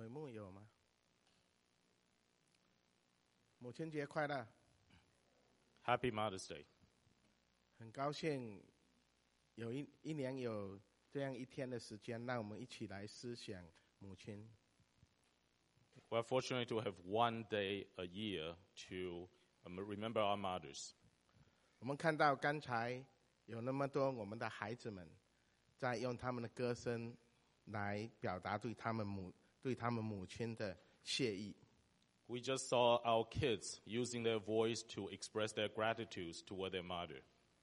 目有吗？母亲节快乐 Happy Mother's Day. 很高兴有一年有这样一天的时间，让我们一起来思想母亲。 We're fortunate to have one day a year to remember our mothers. 我们看到刚才有那么多我们的孩子们在用他们的歌声来表达对他们母亲的谢意。 We just saw our kids using their voice to express their gratitude toward their mother.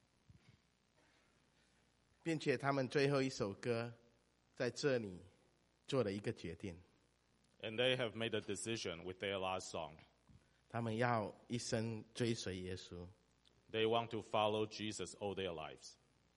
并且他们最后一首歌在这里做了一个决定， And they have made a decision with their last song. 他们要一生追随耶稣。 They want to follow Jesus all their lives.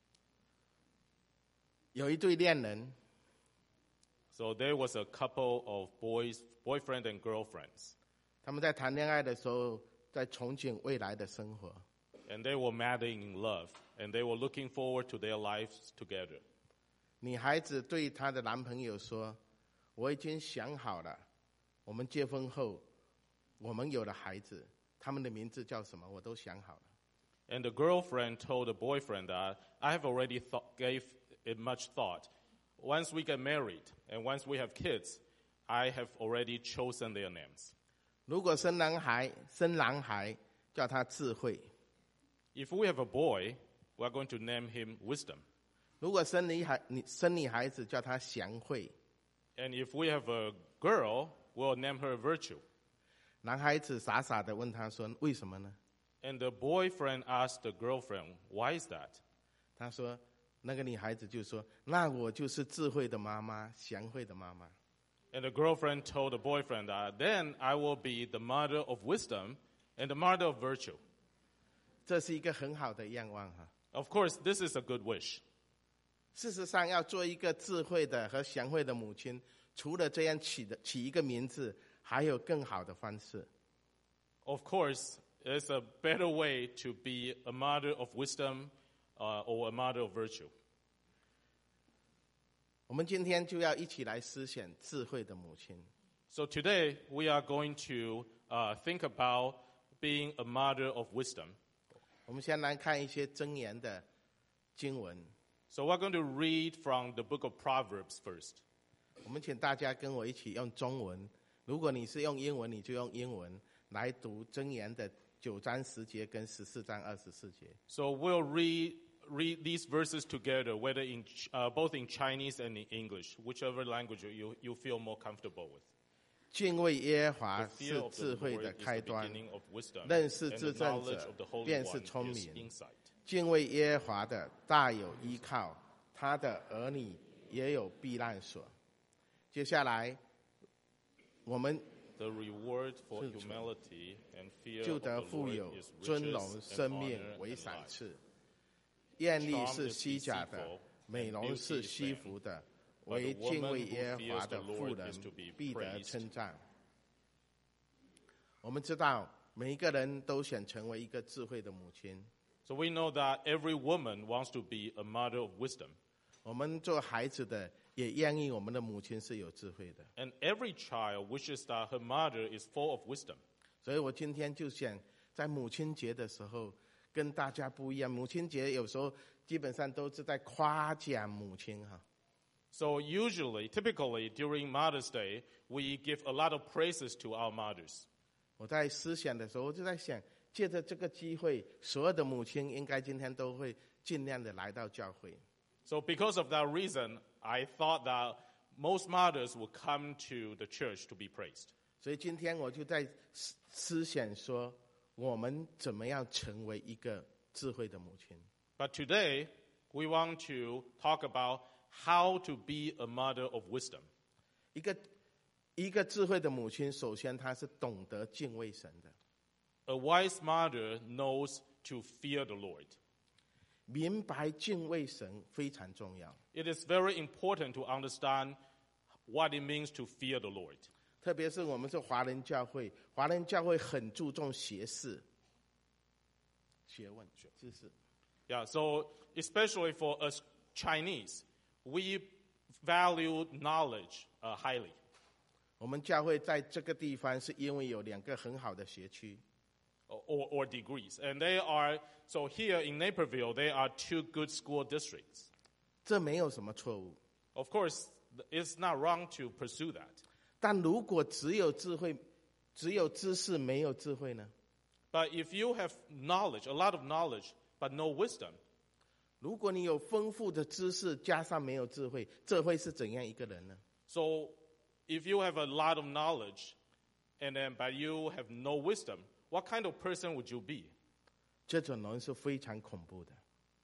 有一对恋人， So there was a couple of boyfriend and girlfriends. 他们在谈恋爱的时候在憧憬未来的生活。 And they were madly in love. And they were looking forward to their lives together. 女孩子对她的男朋友说，我已经想好了，我们结婚后我们有了孩子，他们的名字叫什么我都想好了。 And the girlfriend told the boyfriend that I have already gave it much thought. Once we get married and once we have kids, I have already chosen their names. 如果生男孩叫他智慧， If we have a boy, we are going to name him Wisdom. 如果生女孩子叫她祥慧， And if we have a girl, we'll name her Virtue. 男孩子傻傻的问她说为什么呢？ And the boyfriend asked the girlfriend, why is that? 她说那个女孩子就说，那我就是智慧的妈妈，祥慧的妈妈。 And the girlfriend told the boyfriend that then I will be the mother of wisdom and the mother of virtue. 这是一个很好的愿望哈。 Of course, this is a good wish. 事实上，要做一个智慧的和祥慧的母亲，除了这样起一个名字，还有更好的方式。 Of course, there's a better way to be a mother of wisdom or a mother of virtue. 我们今天就要一起来思想智慧的母亲。 So today, we are going to think about being a mother of wisdom. 我们先来看一些箴言的经文。 So we're going to read from the book of Proverbs first. 我们请大家跟我一起用中文，如果你是用英文，你就用英文来读箴言的9章10节跟14章24节。 So we'll read these verses together, whether both in Chinese and in English, whichever language you feel more comfortable with. 敬畏耶和华 The 是 fear of 智 the 慧 Lord 的 is 开 the 端， beginning of wisdom, 认识 and 至 the 正 knowledge 者 of the Holy 便是 One 聪 is 明。 insight. 敬畏耶和华的大有依靠，他的儿女也有避难所。接下来，我们 The reward for humility and fear 就 of 得 the 富 Lord 有 is 尊 riches 荣 and 生命 honor 为 and 赏 life. 赐。艳丽 Charm 是 is 虚假的 deceitful,， 美容是虚浮的，唯敬畏耶和华的妇人必得称赞。我们知道，每一个人都想成为一个智慧的母亲。 So we know that every woman wants to be a mother of wisdom. 我们做孩子的也愿意我们的母亲是有智慧的。 And every child wishes that her mother is full of wisdom. 所以我今天就想在母亲节的时候跟大家不一样。母亲节有时候基本上都是在夸奖母亲哈。 So typically during Mother's Day, we give a lot of praises to our mothers. 我在思想的时候，我就在想，借着这个机会，所有的母亲应该今天都会尽量的来到教会。 So because of that reason, I thought that most mothers would come to the church to be praised. 所以今天我就在思想说，我们怎么样成为一个智慧的母亲？ But today, we want to talk about how to be a mother of wisdom. 一个智慧的母亲，首先她是懂得敬畏神的。 A wise mother knows to fear the Lord. 明白敬畏神非常重要， It is very important to understand what it means to fear the Lord. 特别是我们是华人教会，华人教会很注重学识、学问、知识。 Yeah, so especially for us Chinese, we value knowledge highly. 我们教会在这个地方是因为有2个很好的学区， or degrees. And they are, so here in Naperville, there are 2 good school districts. 这没有什么错误。 Of course, it's not wrong to pursue that. 但如果只有智慧，只有知识没有智慧呢？ But if you have knowledge, a lot of knowledge, but no wisdom, 如果你有丰富的知识加上没有智慧，这会是怎样一个人呢？ so if you have a lot of knowledge, and then but you have no wisdom, what kind of person would you be? 这种人是非常恐怖的，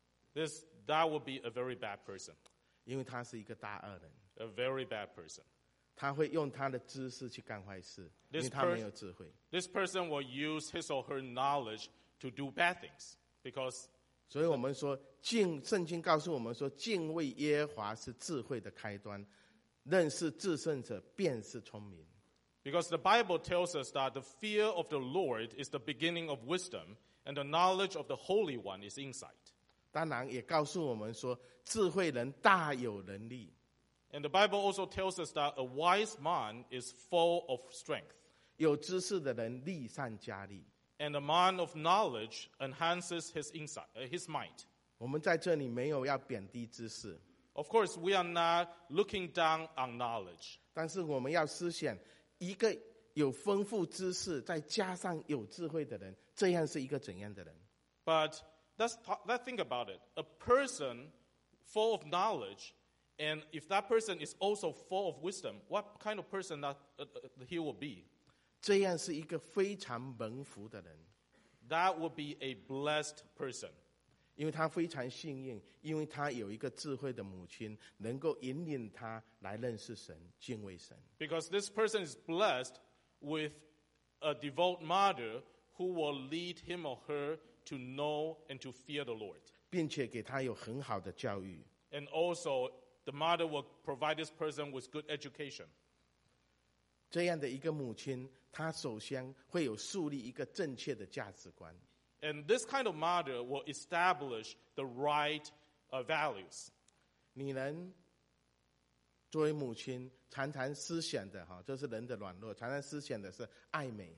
That would be a very bad person, 因为他是一个大恶人， a very bad person. 他会用他的知识去干坏事，因为他没有智慧。 This person will use his or her knowledge to do bad things because 所以我们说，圣经告诉我们说，敬畏耶和华是智慧的开端，认识至圣者便是聪明。 Because the Bible tells us that the fear of the Lord is the beginning of wisdom, and the knowledge of the Holy One is insight. 当然也告诉我们说，智慧人大有能力。 And the Bible also tells us that a wise man is full of strength, 有知识的人力上加力。 and a man of knowledge enhances his might. 我们在这里没有要贬低知识， Of course, we are not looking down on knowledge, 但是我们要思想，一个有丰富知识再加上有智慧的人，这样是一个怎样的人？ but let's think about it. A person full of knowledge, and if that person is also full of wisdom, what kind of person that he will be? 这样是一个非常蒙福的人， That would be a blessed person. 因为他非常幸运，因为他有一个智慧的母亲，能够引领他来认识神、敬畏神。 Because this person is blessed with a devout mother who will lead him or her to know and to fear the Lord. 并且给他有很好的教育。 And also, the mother will provide this person with good education. 这样的一个母亲，她首先会有树立一个正确的价值观。 And this kind of mother will establish the right values. 女人作为母亲，常常思想的这是人的软弱，常常思想的是爱美。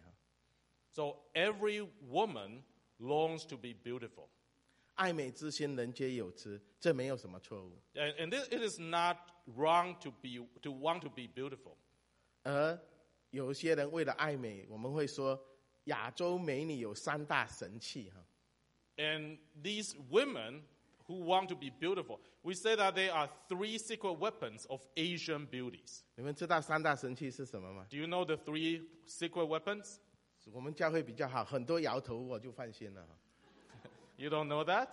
So every woman longs to be beautiful. 爱美之心，人皆有之，这没有什么错误。 And it is not wrong to want to be beautiful. 而有些人为了爱美，我们会说亚洲美女有3大神器。 And these women who want to be beautiful, we say that they are 3 secret weapons of Asian beauties. 你们知道3大神器是什么吗？ Do you know the 3 secret weapons? 我们教会比较好，很多摇头我就放心了。 You don't know that?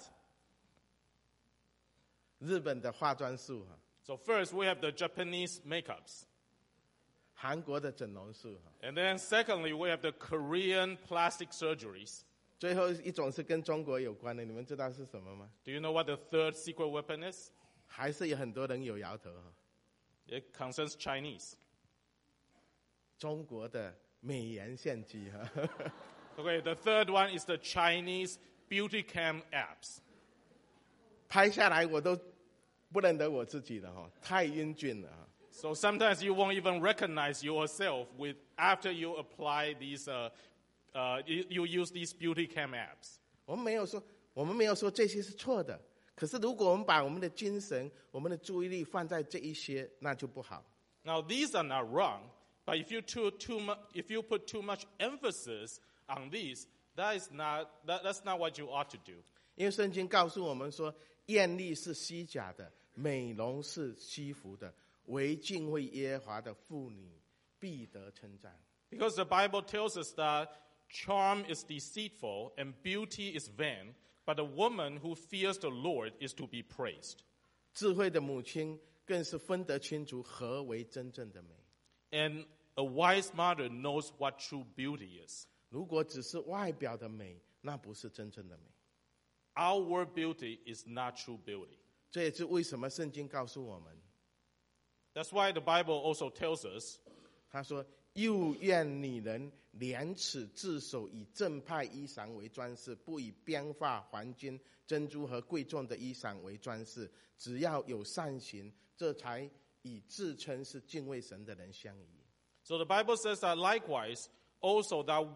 日本的化妆术， So first, we have the Japanese makeups. 韩国的整容术， And then secondly, we have the Korean plastic surgeries. 最后一种是跟中国有关的，你们知道是什么吗？ Do you know what the 3rd secret weapon is? 还是有很多人有摇头。 It concerns Chinese. 中国的美颜相机。 Okay, the 3rd one is the Chinese beauty cam apps. 拍下来我都不认得我自己了，太英俊了。 So sometimes you won't even recognize yourself after you apply these, you use these beauty cam apps. 我们没有说这些是错的，可是如果我们把我们的精神、我们的注意力放在这一些，那就不好。 Now these are not wrong, but if you put too much emphasis on these, that's not what you ought to do. 因为圣经告诉我们说，艳丽是虚假的，美容是虚浮的，唯敬畏耶和华的妇女必得称赞。 Because the Bible tells us that charm is deceitful and beauty is vain, but a woman who fears the Lord is to be praised. 智慧的母亲更是分得清楚何为真正的美。 And a wise mother knows what true beauty is. 如果只是外表的美，那不是真正的美。 Outward beauty is not true beauty. 这也是为什么圣经告诉我们， That's why the Bible also tells us, 他说：“又愿女人廉耻自守，以正派衣裳为装饰，不以编发、黄金、珍珠和贵重的衣裳为装饰，只要有善行，这才以自称是敬畏神的人相宜。” So the Bible says that likewise, also that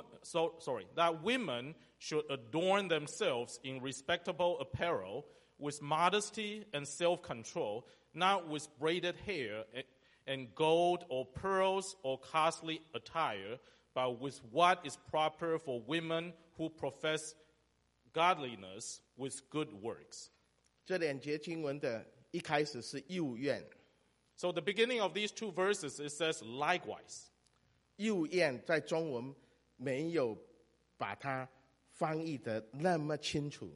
women should adorn themselves in respectable apparel, with modesty and self-control, not with braided hair and gold or pearls or costly attire, but with what is proper for women who profess godliness with good works. 这两节经文的一开始是幼愿， So the beginning of these two verses, it says likewise. 幼愿在中文没有把它翻译得那么清楚。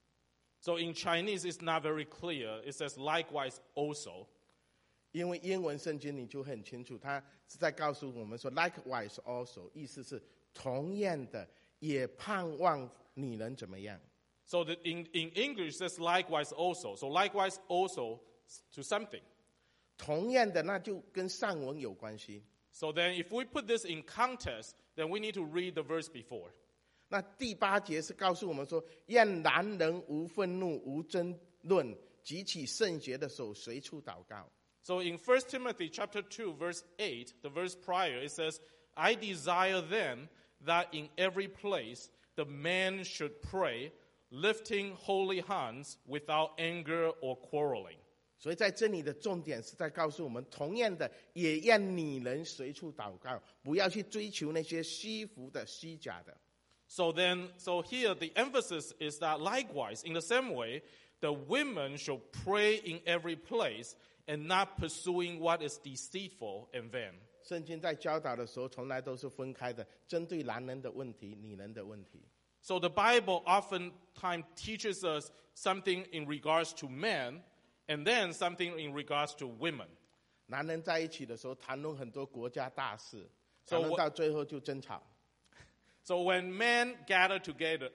So in Chinese, it's not very clear. It says likewise also. 因为英文圣经你就很清楚，它是在告诉我们说 likewise also， 意思是同样的，也盼望你能怎么样。 So in English, it says likewise also. So likewise also to something. 同样的，那就跟上文有关系。 So then if we put this in context, then we need to read the verse before. 那第8节是告诉我们说，让男人无愤怒、无争论，举起圣洁的手，随处祷告。 So in 1 Timothy chapter 2, verse 8, the verse prior, it says, I desire then that in every place the man should pray, lifting holy hands without anger or quarreling. 所以在这里的重点是在告诉我们，同样的，也让你能随处祷告，不要去追求那些虚浮的、虚假的。 So here the emphasis is that likewise, in the same way, the women should pray in every place and not pursuing what is deceitful and vain. 圣经在教导的时候，从来都是分开的，针对男人的问题、女人的问题。 So the Bible oftentimes teaches us something in regards to men, and then something in regards to women. 男人在一起的时候，谈论很多国家大事， So 谈论到最后就争吵。 So when men gather together,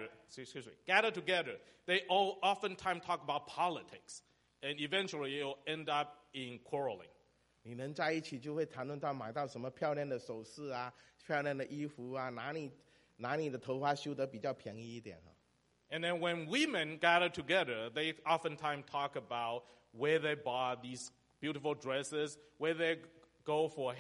they all oftentimes talk about politics, and eventually it'll end up in quarreling. 女人在一起就会谈论到买到什么漂亮的首饰啊、漂亮的衣服啊，哪里的头发修得比较便宜一点。 And then when women gather together, they oftentimes talk about where they bought these beautiful dresses, where they go for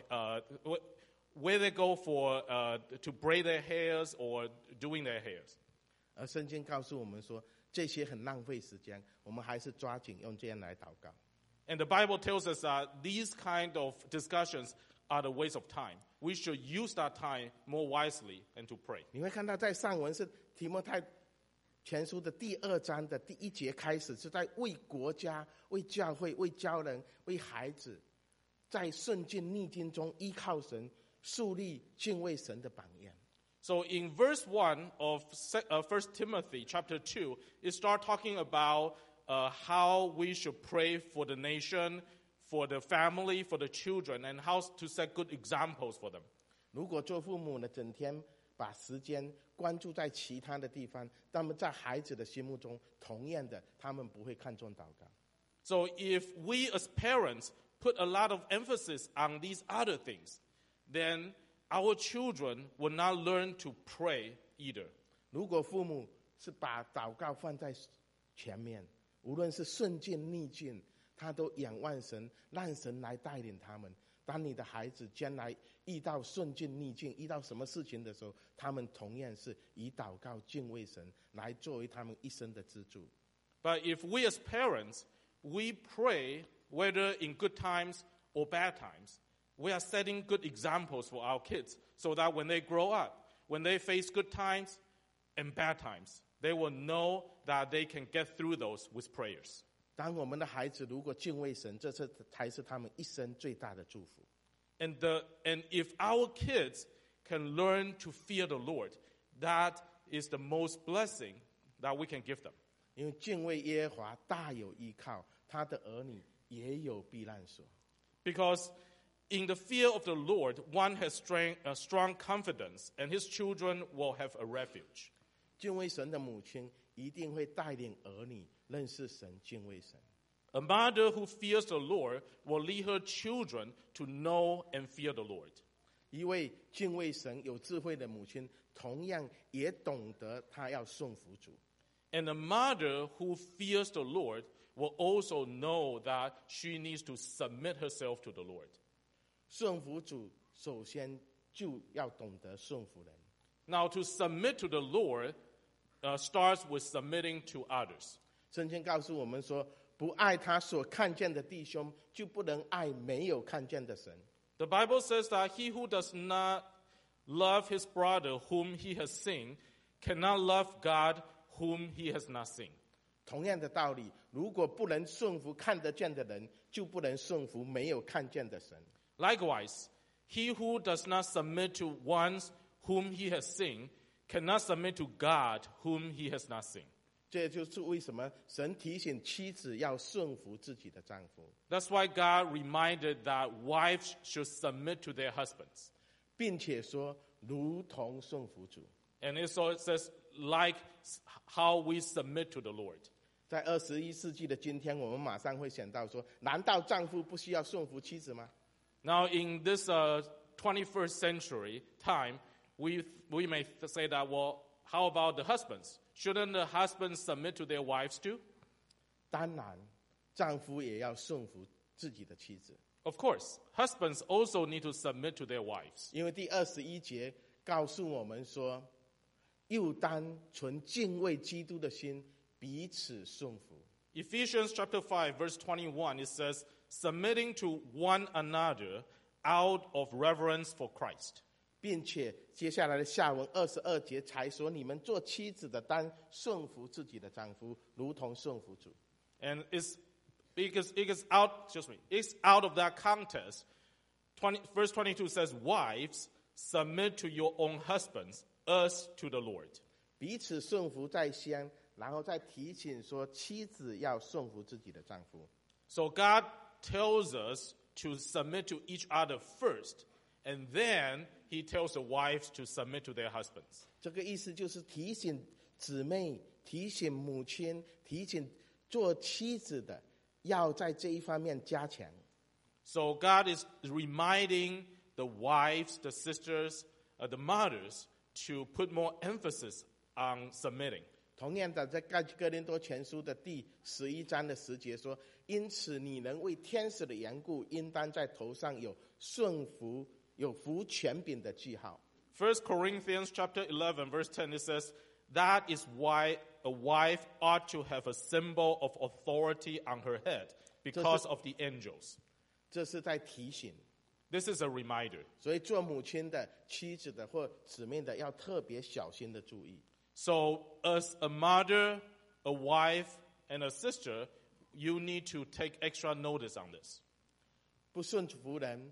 to braid their hairs or doing their hairs. 而圣经告诉我们说，这些很浪费时间，我们还是抓紧用这样来祷告。 And the Bible tells us that these kind of discussions are the waste of time. We should use that time more wisely and to pray. 你会看到在上文是提摩太前书的第2章的第1节开始，是在为国家、为教会、为教人、为孩子，在顺境逆境中依靠神，树立敬畏神的榜样。 So in verse 1 of 1 Timothy chapter 2, it starts talking about how we should pray for the nation, for the family, for the children, and how to set good examples for them. 如果做父母呢，整天把时间关注在其他的地方，那么在孩子的心目中，同样的，他们不会看重祷告。 So if we as parents put a lot of emphasis on these other things, then our children will not learn to pray either. 如果父母是把祷告放在前面，无论是顺境逆境，他都仰望神，让神来带领他们。当你的孩子将来遇到顺境逆境，遇到什么事情的时候，他们同样是以祷告敬畏神来作为他们一生的支柱。 But if we as parents, we pray whether in good times or bad times, we are setting good examples for our kids so that when they grow up, when they face good times and bad times, they will know that they can get through those with prayers. 当我们的孩子如果敬畏神，这才是他们一生最大的祝福。 And if our kids can learn to fear the Lord, that is the most blessing that we can give them. 因为敬畏耶和华大有依靠，他的儿女也有避难所。 Because in the fear of the Lord, one has strong confidence, and his children will have a refuge. 敬畏神的母亲一定会带领儿女认识神、敬畏神。 A mother who fears the Lord will lead her children to know and fear the Lord. 一位敬畏神、有智慧的母亲，同样也懂得她要顺服主。 And a mother who fears the Lord will also know that she needs to submit herself to the Lord. 顺服主首先就要懂得顺服人。 Now, to submit to the Lord starts with submitting to others. 圣经告诉我们说，不爱他所看见的弟兄，就不能爱没有看见的神。 The Bible says that he who does not love his brother whom he has seen cannot love God whom he has not seen. 同样的道理，如果不能顺服看得见的人，就不能顺服没有看见的神。 Likewise, he who does not submit to ones whom he has seen cannot submit to God whom he has not seen. 这就是为什么神提醒妻子要顺服自己的丈夫， That's why God reminded that wives should submit to their husbands. 并且说如同顺服主。 And it says, like how we submit to the Lord. 在21世纪的今天，我们马上会想到说：难道丈夫不需要顺服妻子吗？ Now, in this 21st century time, we may say that, well, how about the husbands? Shouldn't the husbands submit to their wives too? 当然，丈夫也要顺服自己的妻子， Of course, husbands also need to submit to their wives. 因为第21节告诉我们说，又当存敬畏基督的心，彼此顺服。 Ephesians chapter 5, verse 21, it says, submitting to one another out of reverence for Christ. 并且接下来的下文22节才说：你们做妻子的当顺服自己的丈夫，如同顺服主。 And it's out of that context. Verse 22 says, wives, submit to your own husbands, as to the Lord. 彼此顺服在先，然后再提醒说，妻子要顺服自己的丈夫。 So God tells us to submit to each other first, and then he tells the wives to submit to their husbands. 这个意思就是提醒姊妹、提醒母亲、提醒做妻子的，要在这一方面加强。 So God is reminding the wives, the sisters, the mothers to put more emphasis on submitting. 同样的，在哥林多前书的第11章的10节说：因此你能为天使的缘故，应当在头上有顺服、有服权柄的记号。 1 Corinthians chapter 11, verse 10, it says, that is why a wife ought to have a symbol of authority on her head because of the angels. 这是在提醒， This is a reminder. 所以做母亲的、妻子的或姊妹的，要特别小心的注意。 So as a mother, a wife, and a sister, you need to take extra notice on this. 不顺服人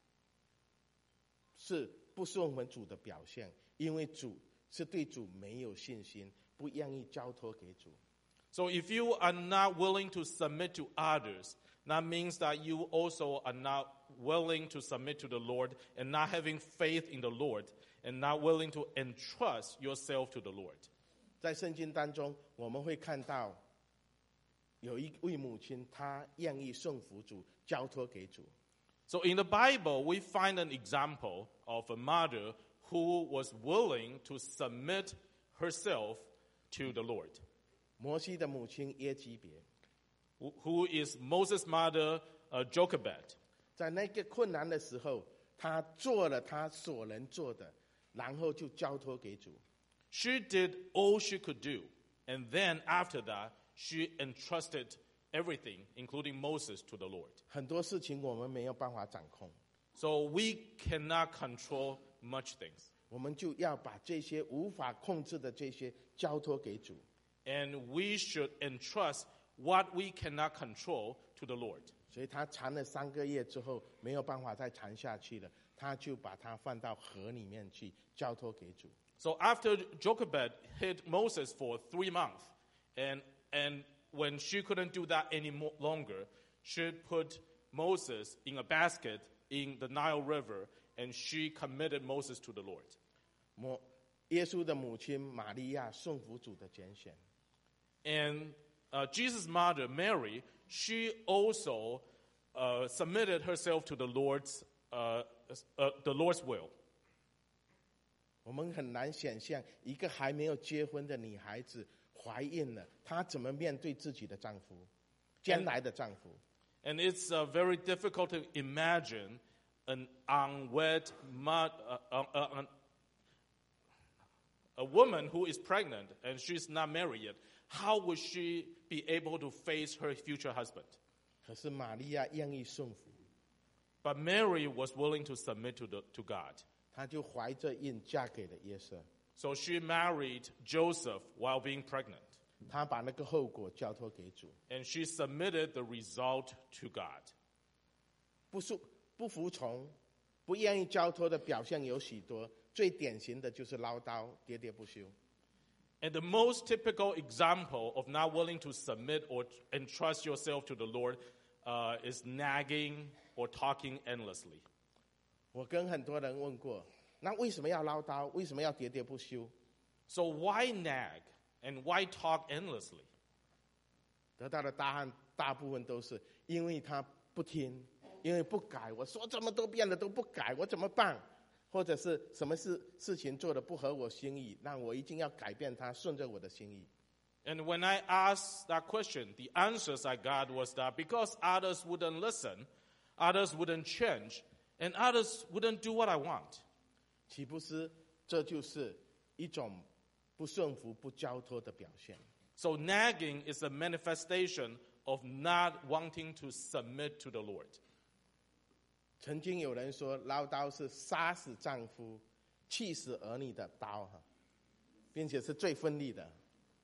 是不顺服主的表现，因为主是对主没有信心，不愿意交托给主。 So if you are not willing to submit to others, that means that you also are not willing to submit to the Lord and not having faith in the Lord and not willing to entrust yourself to the Lord. 在圣经当中，我们会看到有一位母亲，她愿意顺服主，交托给主。 So in the Bible, we find an example of a mother who was willing to submit herself to the Lord. 摩西的母亲耶基别， Who is Moses' mother, Jochebed. 在那个困难的时候，她做了她所能做的，然后就交托给主。 She did all she could do. And then after that, she entrusted everything, including Moses, to the Lord. 很多事情我们没有办法掌控， So we cannot control much things. 我们就要把这些无法控制的这些交托给主。 And we should entrust what we cannot control to the Lord. 所以她缠了3个月之后，没有办法再缠下去了，她就把它放到河里面去，交托给主。 So after Jochebed hid Moses for 3 months, and when she couldn't do that any longer, she put Moses in a basket in the Nile River, and she committed Moses to the Lord. 耶稣的母亲玛利亚顺服主的拣选， And Jesus' mother, Mary, she also submitted herself to the Lord's will. 我们很难想象一个还没有结婚的女孩子怀孕了，她怎么面对自己的丈夫，将来的丈夫。 And it's very difficult to imagine an unwed a woman who is pregnant and she's not married yet, how would she be able to face her future husband? 可是玛利亚愿意顺服， But Mary was willing to submit to God. 她就怀着孕嫁给了约瑟， So she married Joseph while being pregnant. 她把那个后果交托给主。 And she submitted the result to God. 不服从、不愿意交托的表现有许多，最典型的就是唠叨、喋喋不休。 And the most typical example of not willing to submit or entrust yourself to the Lord is nagging or talking endlessly. 我跟很多人问过，那为什么要唠叨？为什么要喋喋不休？ So why nag and why talk endlessly? 得到的答案大部分都是因为他不听，因为不改。我说这么多遍了都不改，我怎么办？或者是什么事情做的不合我心意，让我一定要改变它，顺着我的心意。 And when I asked that question, the answers I got was that because others wouldn't listen, others wouldn't change, and others wouldn't do what I want. 岂不是这就是一种不顺服、不交托的表现？ So nagging is a manifestation of not wanting to submit to the Lord. 曾经有人说，唠叨是杀死丈夫、气死儿女的刀，并且是最锋利的。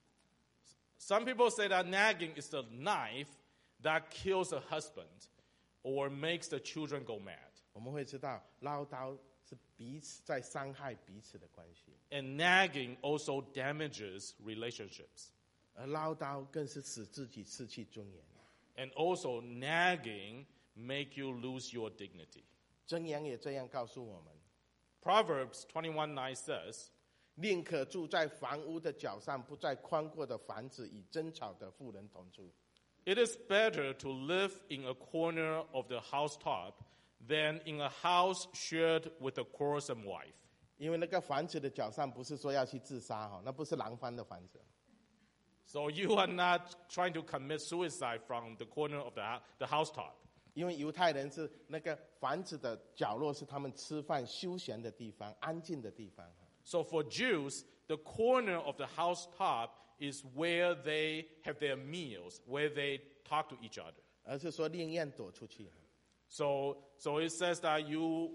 Some people say that nagging is the knife that kills a husband or makes the children go mad. 我们会知道，唠叨是彼此在伤害彼此的关系， And nagging also damages relationships. 而唠叨更是使自己失去尊严。 And also nagging make you lose your dignity. 箴言也这样告诉我们： Proverbs 21:9 says, 宁可住在房屋的角上，不在宽阔的房子与争吵的妇人同住。 It is better to live in a corner of the housetop than in a house shared with a quarrelsome wife. 因为那个房子的角上不是说要去自杀，那不是廊坊的房子。 So you are not trying to commit suicide from the corner of the housetop. 因为犹太人是那个房子的角落是他们吃饭休闲的地方，安静的地方。 So for Jews, the corner of the housetop is where they have their meals, where they talk to each other. 而是说宁愿躲出去。 So it says that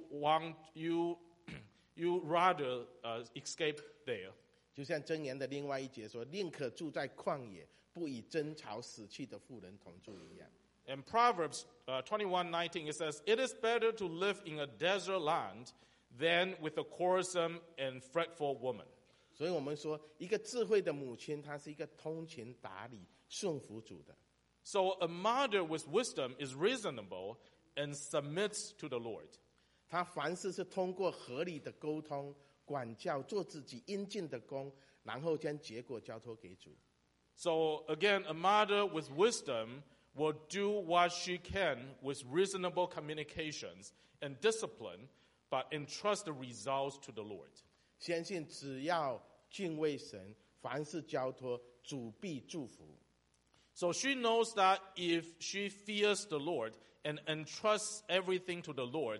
you rather escape there. 就像箴言的另外一节说：“宁可住在旷野，不与争吵死去的妇人同住一样。” In Proverbs 21:19, it says, "It is better to live in a desert land than with a quarrelsome and fretful woman." 所以我们说，一个智慧的母亲，她是一个通情达理、顺服主的。 So a mother with wisdom is reasonable and submits to the Lord. 她凡事是通过合理的沟通、管教，做自己应尽的工，然后将结果交托给主。 So again, a mother with wisdom will do what she can with reasonable communications and discipline, but entrust the results to the Lord. 相信只要敬畏神，凡事交托，主必祝福。 So she knows that if she fears the Lord and entrusts everything to the Lord,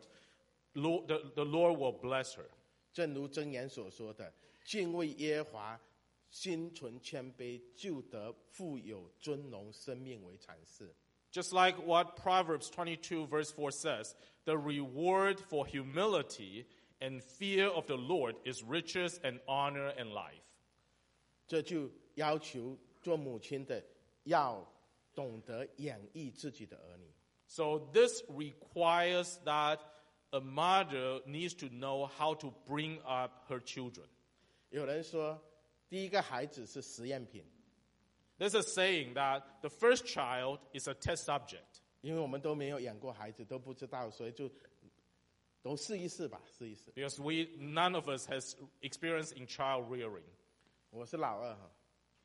the Lord will bless her. 正如箴言所说的：“敬畏耶和华，心存谦卑，就得富有尊荣，生命为产事。” Just like what Proverbs 22 verse 4 says, the reward for humility and fear of the Lord is riches and honor and life. 这就要求做母亲的要懂得养育自己的儿女。 So this requires that a mother needs to know how to bring up her children. 有人说，第一个孩子是实验品， There's a saying that the first child is a test subject. 因为我们都没有养过孩子，都不知道，所以就都试一试吧，试一试。 Because none of us has experience in child rearing. 我是老二哈，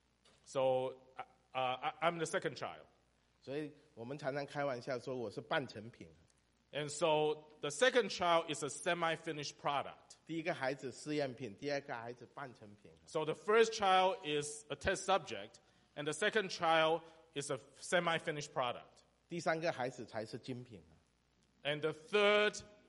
So I'm the second child. 所以我们常常开玩笑说我是半成品。 And so the second child is a semi-finished product. 第一个孩子试验品，第二个孩子半成品。 So the first child is a test subject, and the second child is a semi-finished product. 第三个孩子才是精品。 And the third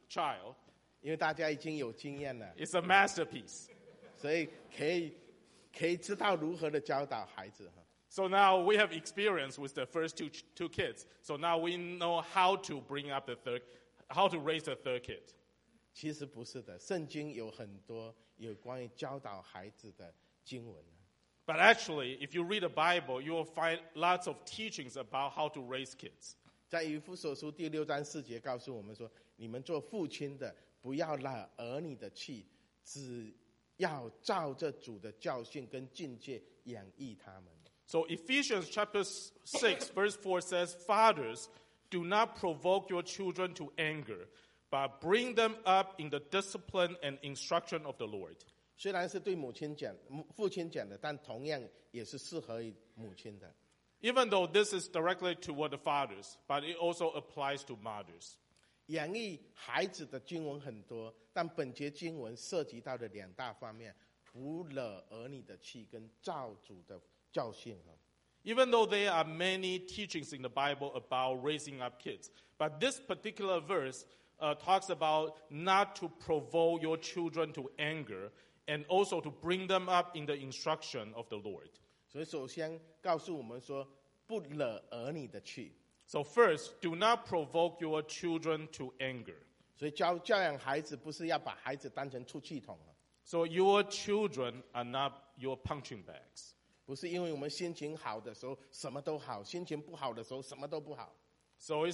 child, 因为大家已经有经验了， it's a masterpiece. 所以可以知道如何的教导孩子哈。 So now we have experience with the first two kids. So now we know how to bring up how to raise the third kid. 其实不是的，圣经有很多有关于教导孩子的经文。 But actually, if you read the Bible, you will find lots of teachings about how to raise kids. 在以弗所书第6章4节告诉我们说，你们做父亲的不要惹儿女的气，只要照着主的教训跟境界养育他们。 So Ephesians chapter 6, verse 4 says, Fathers, do not provoke your children to anger, but bring them up in the discipline and instruction of the Lord. 虽然是对父亲讲的，但同样也是适合于母亲的。 Even though this is directly toward the fathers, but it also applies to mothers. 养育孩子的经文很多，但本节经文涉及到的2大方面：不惹儿女的气跟照主的教训。 Even though there are many teachings in the Bible about raising up kids, but this particular verse talks about not to provoke your children to anger and also to bring them up in the instruction of the Lord. 所以首先告诉我们说，不惹儿女的气。 So first, do not provoke your children to anger. 所以教养孩子不是要把孩子当成出气筒， So your children are not your punching bags. 不是因为我们心情好的时候什么都好，心情不好的时候什么都不好。 So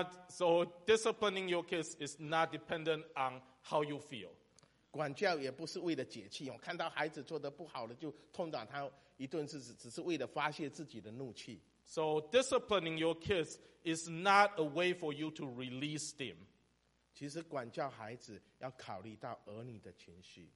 disciplining your kids is not dependent on how you feel. 管教也不是为了解气，我看到孩子做得不好了就痛打他一顿，只是为了发泄自己的怒气。 So disciplining your kids is not a way for you to release steam. 其实管教孩子要考虑到儿女的情绪。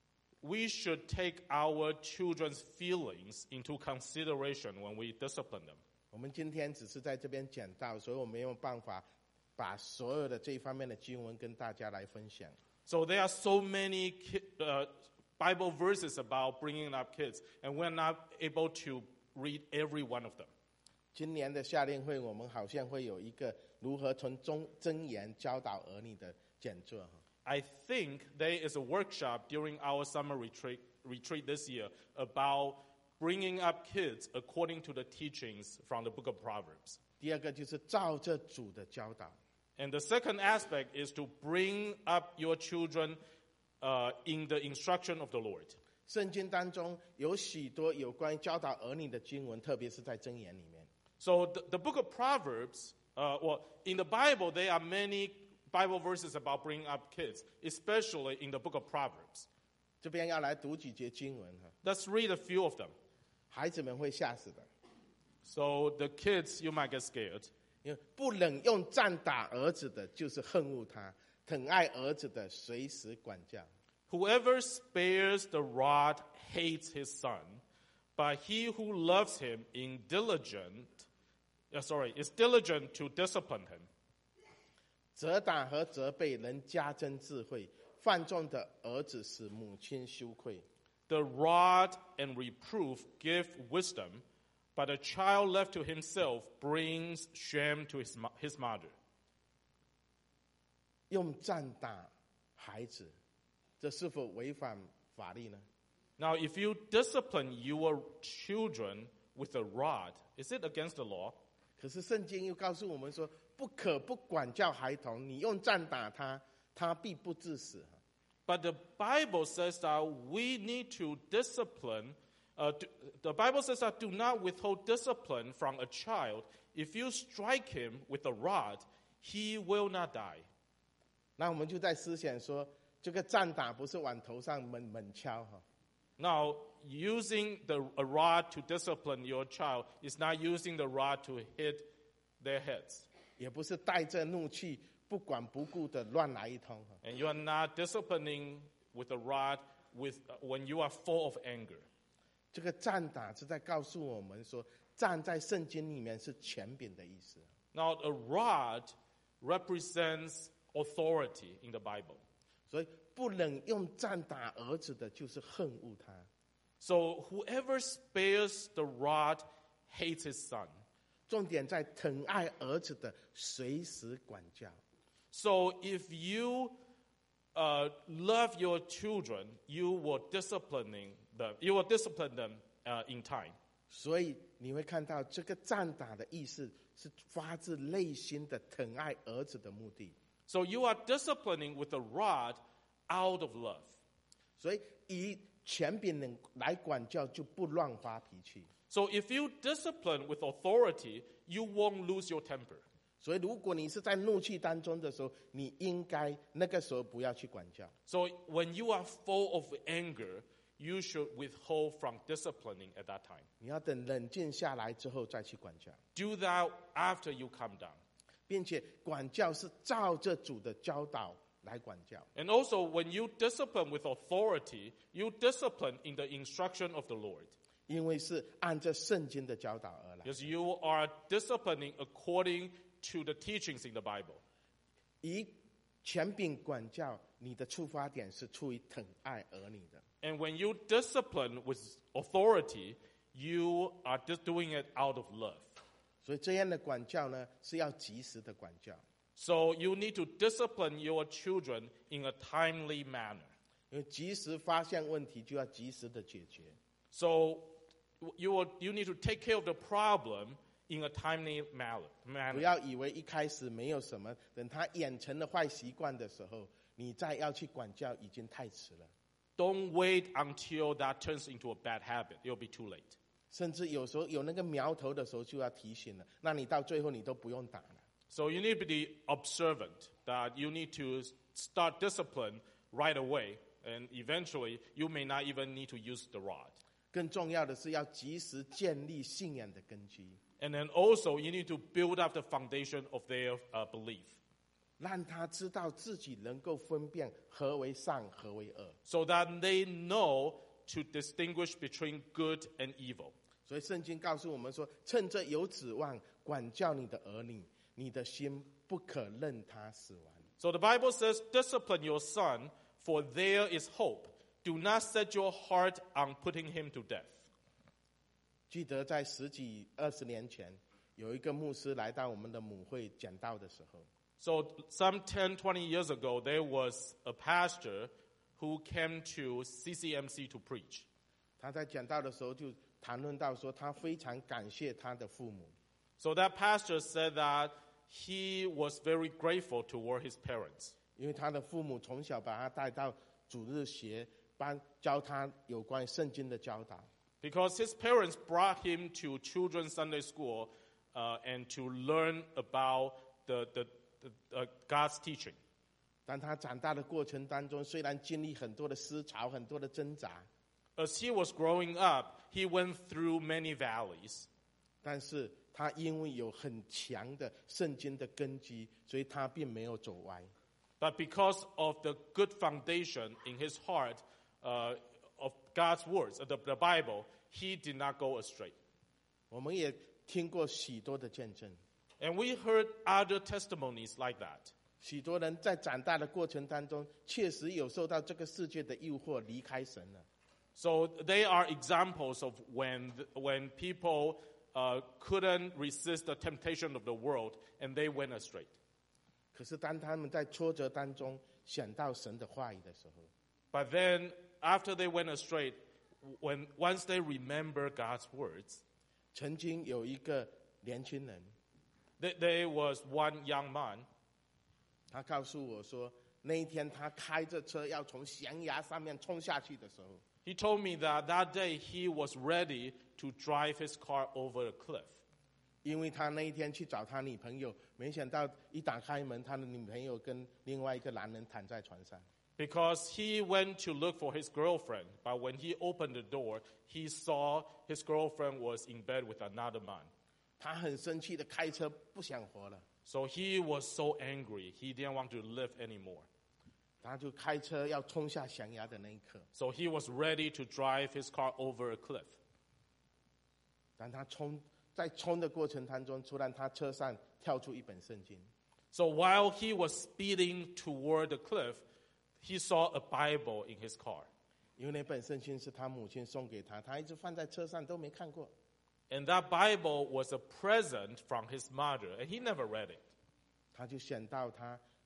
We should take our children's feelings into consideration when we discipline them. 我们今天只是在这边讲到，所以我没有办法把所有的这一方面的经文跟大家来分享。 So there are so many Bible verses about bringing up kids, and we're not able to read every one of them. 今年的夏令会，我们好像会有一个如何从箴言教导儿女的讲座。 I think there is a workshop during our summer retreat this year about bringing up kids according to the teachings from the book of Proverbs. 第二个就是照着主的教导。 And the second aspect is to bring up your children in the instruction of the Lord. 圣经当中有许多有关于教导儿女的经文，特别是在箴言里面。 So the book of Proverbs, in the Bible, there are many Bible verses about bringing up kids, especially in the book of Proverbs. 这边要来读几节经文哈， Let's read a few of them. 孩子们会吓死的， So the kids, you might get scared. 因为不忍用杖打儿子的，就是恨恶他；疼爱儿子的，随时管教。 Whoever spares the rod hates his son, but he who loves him is diligent to discipline him. 责打和责备能加增智慧，放纵的儿子使母亲羞愧。 The rod and reproof give wisdom, but a child left to himself brings shame to his mother. 用杖打孩子，这是否违反法律呢？ Now, if you discipline your children with a rod, is it against the law? 可是圣经又告诉我们说，不可不管教孩童，你用杖打他，他必不致死。 But the Bible says that we need to discipline. The Bible says that do not withhold discipline from a child. If you strike him with a rod, he will not die. 那我们就在思想说，这个杖打不是往头上猛敲哈， Now, using a rod to discipline your child is not using the rod to hit their heads. 也不是带着怒气不管不顾的乱来一通哈。 And you are not disciplining with a rod when you are full of anger. 这个杖打是在告诉我们说，杖在圣经里面是权柄的意思。 Now, a rod represents authority in the Bible. 所以不能用杖打儿子的，就是恨恶他。 So whoever spares the rod hates his son. 重点在疼爱儿子的，随时管教。 So if you love your children, you will discipline them in time. 所以你会看到这个战打的意思是发自内心的疼爱儿子的目的。 So you are disciplining with a rod out of love. 所以以权柄人来管教，就不乱发脾气。 So if you discipline with authority, you won't lose your temper. 所以如果你是在怒气当中的时候，你应该那个时候不要去管教。 So when you are full of anger, you should withhold from disciplining at that time. 你要等冷静下来之后再去管教， Do that after you calm down. 并且管教是照着主的教导来管教。 And also, when you discipline with authority, you discipline in the instruction of the Lord. 因为是按照圣经的教导而来。 Because you are disciplining according to the teachings in the Bible. 以权柄管教，你的出发点是出于疼爱儿女的。 And when you discipline with authority, you are just doing it out of love. 所以这样的管教呢，是要及时的管教， So you need to discipline your children in a timely manner. 因为及时发现问题，就要及时的解决。 So you need to take care of the problem in a timely manner. 不要以为一开始没有什么，等他养成了坏习惯的时候，你再要去管教，已经太迟了。 Don't wait until that turns into a bad habit. It'll be too late. 甚至有时候有那个苗头的时候，就要提醒了。那你到最后你都不用打了。 So you need to be observant that you need to start discipline right away. And eventually, you may not even need to use the rod. 更重要的是要及时建立信仰的根基， And then also, you need to build up the foundation of their belief. 让他知道自己能够分辨何为善，何为恶。 So that they know to distinguish between good and evil. 所以圣经告诉我们说，趁着有指望，管教你的儿女，你的心不可任他死亡。 So the Bible says, discipline your son, for there is hope. Do not set your heart on putting him to death. 记得在10几20年前，有一个牧师来到我们的母会讲道的时候， So some 10, 20 years ago, there was a pastor who came to CCMC to preach. 他在讲道的时候就谈论到说，他非常感谢他的父母， So that pastor said that he was very grateful toward his parents. 因为他的父母从小把他带到主日学班，教他有关圣经的教导。 Because his parents brought him to children's Sunday school and to learn about the God's teaching. 当他长大的过程当中，虽然经历很多的思潮、很多的挣扎， As he was growing up, he went through many valleys. 但是他因为有很强的圣经的根基，所以他并没有走歪。 But because of the good foundation in his heart of God's words, the Bible, he did not go astray. 我们也听过许多的见证， And we heard other testimonies like that. 许多人在长大的过程当中，确实有受到这个世界的诱惑，离开神了。 So they are examples of when people couldn't resist the temptation of the world and they went astray. 可是当他们在挫折当中想到神的话语的时候， But then after they went astray, once they remember God's words, 曾经有一个年轻人， there was one young man. 他告诉我说，那一天他开着车要从悬崖上面冲下去的时候， He told me that day he was ready to drive his car over a cliff. 因为他那一天去找他女朋友，没想到一打开门，他的女朋友跟另外一个男人躺在床上。 Because he went to look for his girlfriend, but when he opened the door, he saw his girlfriend was in bed with another man. 他很生气的开车，不想活了， So he was so angry, he didn't want to live anymore. 他就开车要冲下悬崖的那一刻， So he was ready to drive his car over a cliff. 当他在冲的过程当中，突然他车上跳出一本圣经， So while he was speeding toward the cliff, he saw a Bible in his car. 因为那本圣经是他母亲送给他，他一直放在车上都没看过。 And that Bible was a present from his mother, and he never read it. 他就想到他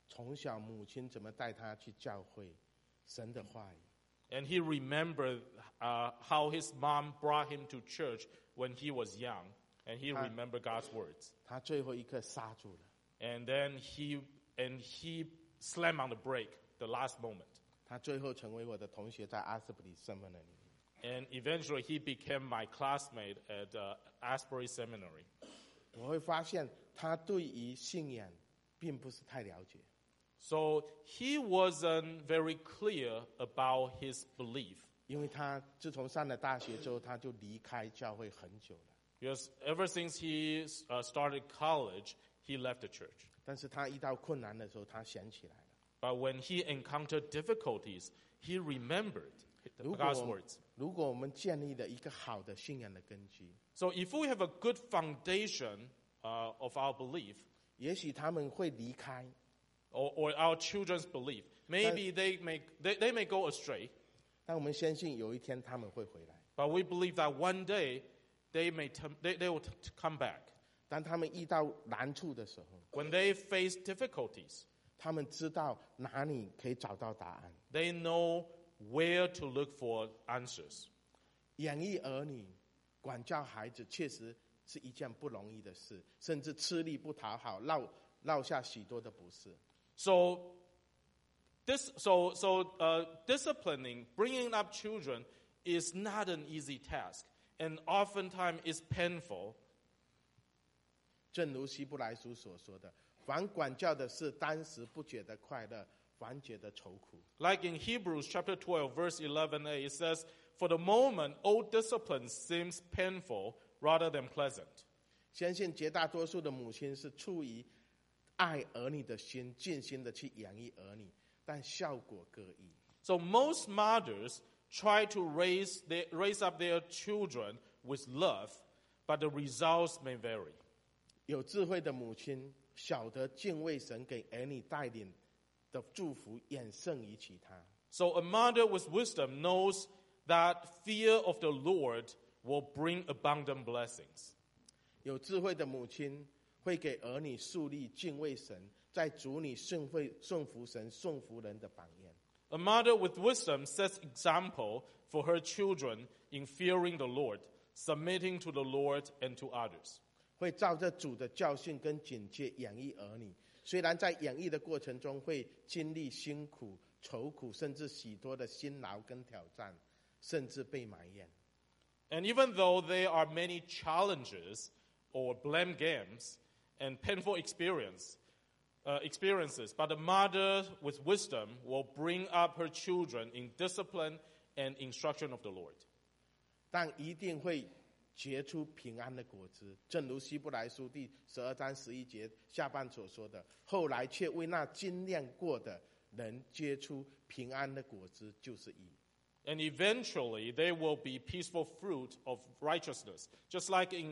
从小母亲怎么带他去教会神的话语。 And he remembered how his mom brought him to church when he was young. And he remembered God's words. 他最后一刻刹住了， And then he slammed on the brake the last moment. 他最后成为我的同学，在阿斯普里圣门里面。 And eventually he became my classmate at Asbury Seminary. 我会发现他对于信仰并不是太了解， So he wasn't very clear about his belief. 因为他自从上了大学之后，他就离开教会很久了。 Because ever since he started college, he left the church. 但是他遇到困难的时候，他想起来了。 But when he encountered difficulties, he remembered 如 God's 果 words. 如果我们建立了一个好的信仰的根基， So if we have a good foundation of our belief, 也许他们会离开， or our children's belief, maybe they may go astray, 但我们相信有一天他们会回来。 but we believe that one day they will come back. 当他们遇到难处的时候， When they face difficulties, 他们知道哪里可以找到答案。 they know where to look for answers. 养育儿女、管教孩子，确实是一件不容易的事，甚至吃力不讨好，落下许多的不是。 So disciplining, bringing up children is not an easy task, and oftentimes is painful. 正如希伯来书所说的：“凡管教的事，当时不觉得快乐，反觉得愁苦。” Like in Hebrews chapter 12, verse 11a, it says, "For the moment, all discipline seems painful rather than pleasant." 相信绝大多数的母亲是出于爱儿女的心，尽心的去养育儿女，但效果各异。 So most mothers try to raise up their children with love, but the results may vary. 有智慧的母亲晓得敬畏神给儿女带领的祝福远胜于其他。 So a mother with wisdom knows that fear of the Lord will bring abundant blessings. 有智慧的母亲会给儿女树立敬畏神，在主里顺服神、顺服人的榜样。 A mother with wisdom sets example for her children in fearing the Lord, submitting to the Lord and to others. 会照着主的教训跟警戒养育儿女，虽然在养育的过程中会经历辛苦、愁苦，甚至许多的辛劳跟挑战，甚至被埋怨。 And even though there are many challenges or blame games and painful experiences, but a mother with wisdom will bring up her children in discipline and instruction of the Lord. 但一定会结出平安的果子，正如希伯来书第12章11节下半所说的：“后来却为那经验过的人结出平安的果子，就是义。” And eventually there will be peaceful fruit of righteousness. Just like in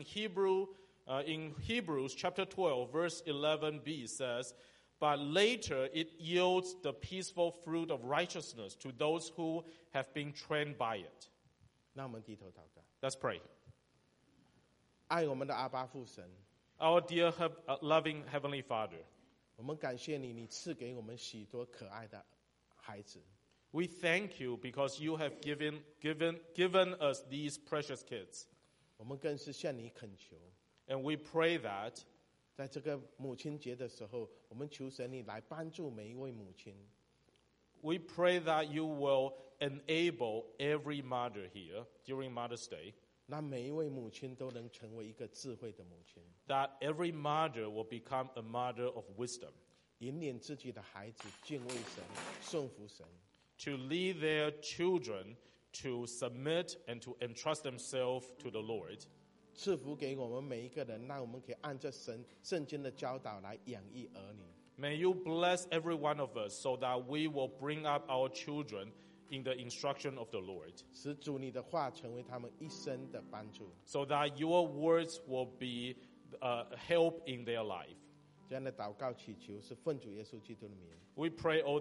Hebrews chapter 12, verse 11b says, "But later it yields the peaceful fruit of righteousness to those who have been trained by it." 那我们低头祷告， Let's pray. 爱我们的阿爸父神， Our dear loving Heavenly Father, 我们感谢你，你赐给我们许多可爱的孩子。 we thank you because you have given us these precious kids. 我们更是向你恳求， And we pray that 在这个母亲节的时候，我们求神你来帮助每一位母亲， we pray that you will enable every mother here during Mother's Day, 让每一位母亲都能成为一个智慧的母亲， that every mother will become a mother of wisdom, 引领自己的孩子敬畏神、顺服神。 to lead their children to submit and to entrust themselves to the Lord. 赐福给我们每一个人，让我们可以按着圣经的教导来养育儿女。 May you bless every one of us so that we will bring up our children in the instruction of the Lord, 使主你的话成为他们一生的帮助。 so that your words will be help in their life. 这样的祷告祈求是奉主耶稣基督的名。 We pray all